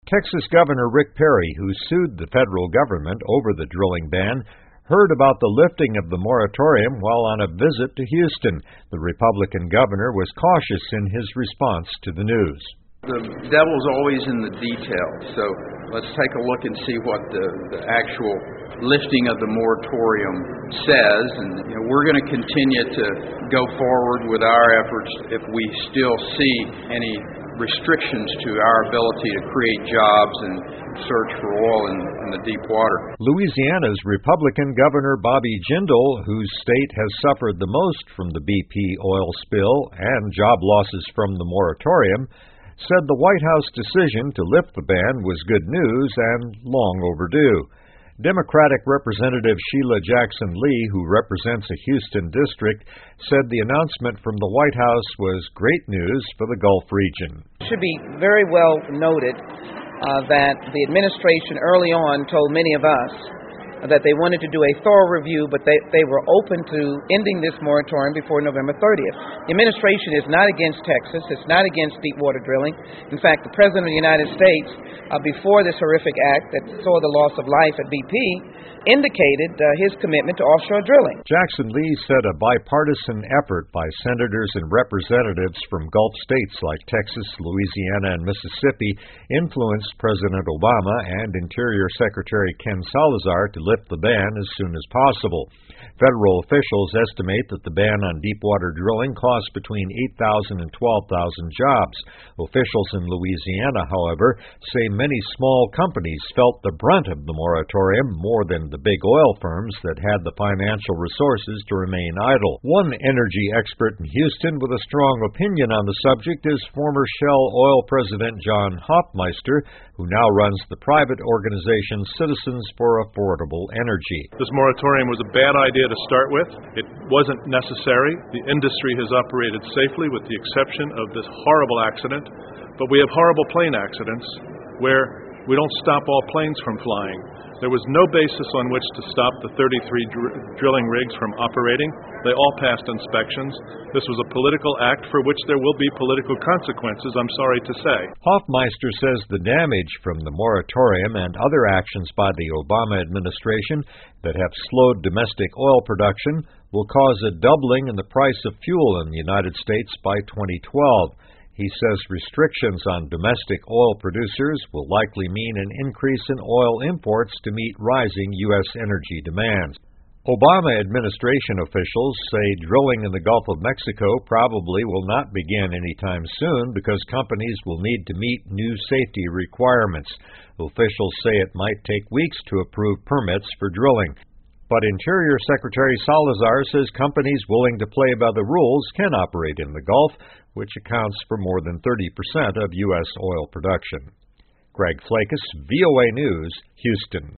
Texas Governor Rick Perry, who sued the federal government over the drilling ban, heard about the lifting of the moratorium while on a visit to Houston. The Republican governor was cautious in his response to the news. The devil's always in the details, so let's take a look and see what the actual lifting of the moratorium says. And we're going to continue to go forward with our efforts if we still see any restrictions to our ability to create jobs and search for oil in the deep water. Louisiana's Republican Governor Bobby Jindal, whose state has suffered the most from the BP oil spill and job losses from the moratorium, said the White House decision to lift the ban was good news and long overdue. Democratic Representative Sheila Jackson Lee, who represents a Houston district, said the announcement from the White House was great news for the Gulf region. It should be very well noted that the administration early on told many of us that they wanted to do a thorough review, but they were open to ending this moratorium before November 30th. The administration is not against Texas. It's not against deep water drilling. In fact, the President of the United States, before this horrific act that saw the loss of life at BP, indicated his commitment to offshore drilling. Jackson Lee said a bipartisan effort by senators and representatives from Gulf states like Texas, Louisiana, and Mississippi influenced President Obama and Interior Secretary Ken Salazar to lift the ban as soon as possible. Federal officials estimate that the ban on deepwater drilling cost between 8,000 and 12,000 jobs. Officials in Louisiana, however, say many small companies felt the brunt of the moratorium more than the big oil firms that had the financial resources to remain idle. One energy expert in Houston with a strong opinion on the subject is former Shell Oil President John Hoffmeister, who now runs the private organization Citizens for Affordable Energy. This moratorium was a bad idea to start with. It wasn't necessary. The industry has operated safely with the exception of this horrible accident, but we have horrible plane accidents where we don't stop all planes from flying. There was no basis on which to stop the 33 drilling rigs from operating. They all passed inspections. This was a political act for which there will be political consequences, I'm sorry to say. Hoffmeister says the damage from the moratorium and other actions by the Obama administration that have slowed domestic oil production will cause a doubling in the price of fuel in the United States by 2012. He says restrictions on domestic oil producers will likely mean an increase in oil imports to meet rising U.S. energy demands. Obama administration officials say drilling in the Gulf of Mexico probably will not begin anytime soon because companies will need to meet new safety requirements. Officials say it might take weeks to approve permits for drilling. But Interior Secretary Salazar says companies willing to play by the rules can operate in the Gulf, which accounts for more than 30% of U.S. oil production. Greg Flakus, VOA News, Houston.